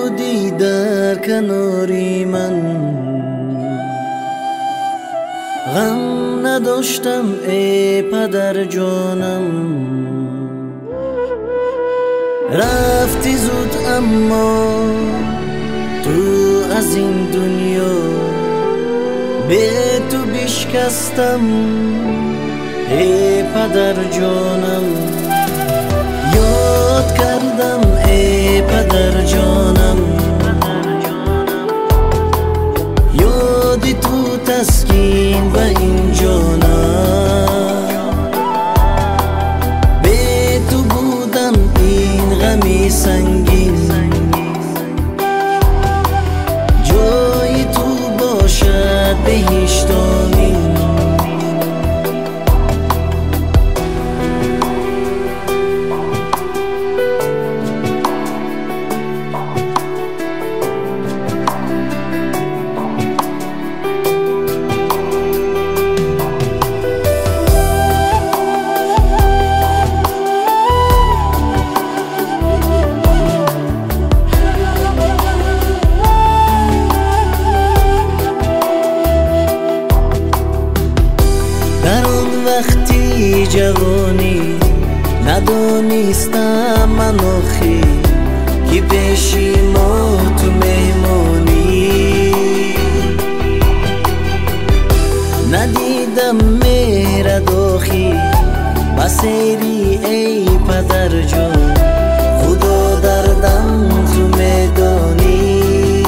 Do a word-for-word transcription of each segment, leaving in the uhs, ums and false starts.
بودی در کناری من، غم نداشتم ای پدر جانم. رفتی زود اما تو از این دنیا، به تو بشکستم ای پدر جانم. یاد کردم ای پدر جانم، یادی تو تسکین و این جانم. به تو بودم این غمی سنگین، جای تو باشد بهشت آمین. وقتی جوانی ندانستم من آخی که پیشی ما تو مهمانی. ندیدم میرد آخی بسیری ای پدر جان، خدا دردم تو میدانی.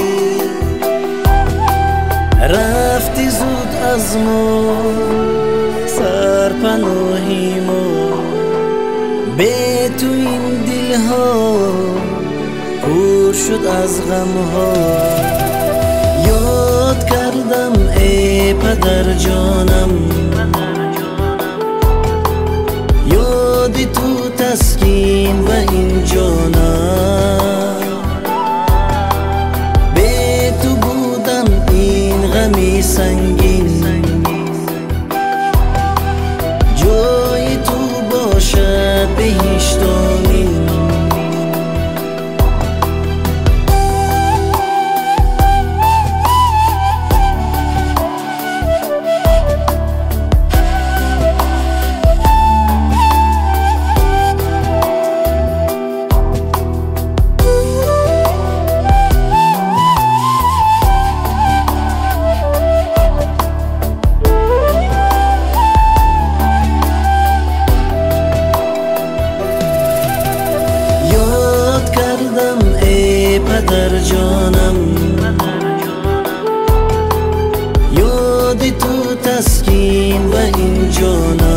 رفتی زود از ما سرپناهی ما، به تو این دلها پر شد از غمها. یاد کردم ای پدر جانم، یادی تو تسکین و این جانم. به تو بودم این غمی سنگین، جای تو باشد بهشت آمین. پدر جانم، یادی تو تسکین و این جانم.